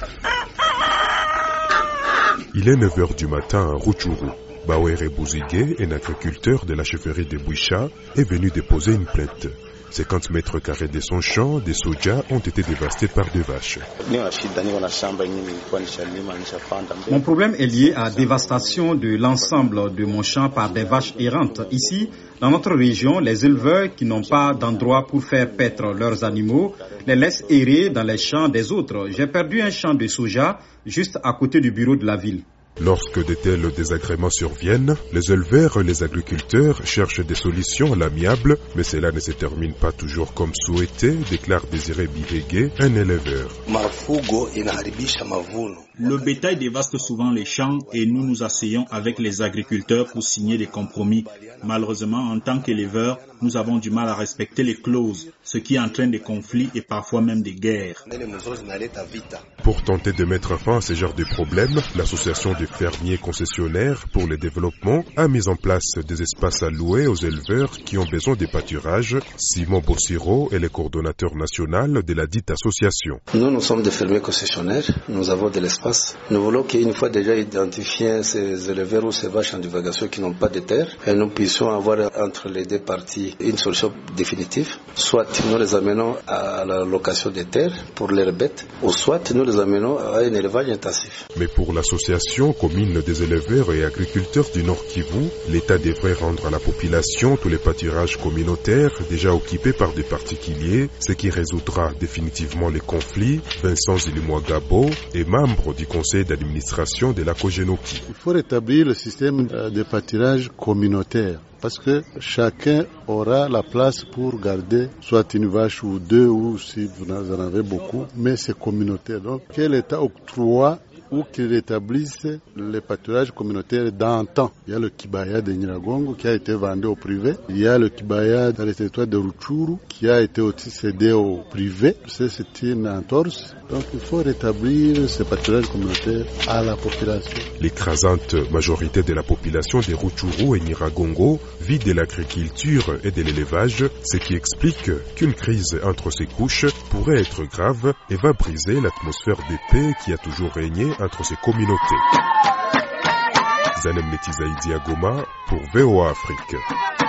Il est 9h du matin à Rutshuru. Bawere Bouzigué, un agriculteur de la chefferie de Bouicha, est venu déposer une plainte. 50 mètres carrés de son champ, des sojas ont été dévastés par des vaches. Mon problème est lié à la dévastation de l'ensemble de mon champ par des vaches errantes. Ici, dans notre région, les éleveurs qui n'ont pas d'endroit pour faire paître leurs animaux les laissent errer dans les champs des autres. J'ai perdu un champ de soja juste à côté du bureau de la ville. Lorsque de tels désagréments surviennent, les éleveurs et les agriculteurs cherchent des solutions à l'amiable, mais cela ne se termine pas toujours comme souhaité, déclare Désiré Bihege, un éleveur. Le bétail dévaste souvent les champs et nous nous asseyons avec les agriculteurs pour signer des compromis. Malheureusement, en tant qu'éleveurs, nous avons du mal à respecter les clauses, ce qui entraîne des conflits et parfois même des guerres. Pour tenter de mettre fin à ce genre de problèmes, l'association des fermiers concessionnaires pour le développement a mis en place des espaces alloués aux éleveurs qui ont besoin de pâturage. Simon Bossiro est le coordonnateur national de la dite association. Nous sommes des fermiers concessionnaires, nous avons de l'espace. Nous voulons qu'une fois déjà identifié ces éleveurs ou ces vaches en divagation qui n'ont pas de terre, et nous puissions avoir entre les deux parties une solution définitive. Soit nous les amenons à la location des terres pour leurs bêtes, ou soit nous les amenons à un élevage intensif. Mais pour l'association commune des éleveurs et agriculteurs du Nord Kivu, l'État devrait rendre à la population tous les pâturages communautaires déjà occupés par des particuliers, ce qui résoudra définitivement les conflits. Vincent Zilimouagabo est membre du conseil d'administration de la Kogenoki. Il faut rétablir le système de pâturage communautaire, parce que chacun aura la place pour garder soit une vache ou deux, ou si vous en avez beaucoup, mais c'est communautaire. Donc, que l'État octroie ou qu'il établisse les pâturages communautaires d'antan. Il y a le Kibaya de Nyiragongo qui a été vendu au privé. Il y a le Kibaya dans le territoire de Rutshuru qui a été aussi cédé au privé. C'est une entorse. Donc il faut rétablir ces pâturages communautaires à la population. L'écrasante majorité de la population de Rutshuru et Nyiragongo vit de l'agriculture et de l'élevage, ce qui explique qu'une crise entre ces couches pourrait être grave et va briser l'atmosphère de paix qui a toujours régné entre ces communautés. Zanem Netizaïdi Agoma pour VOA Afrique.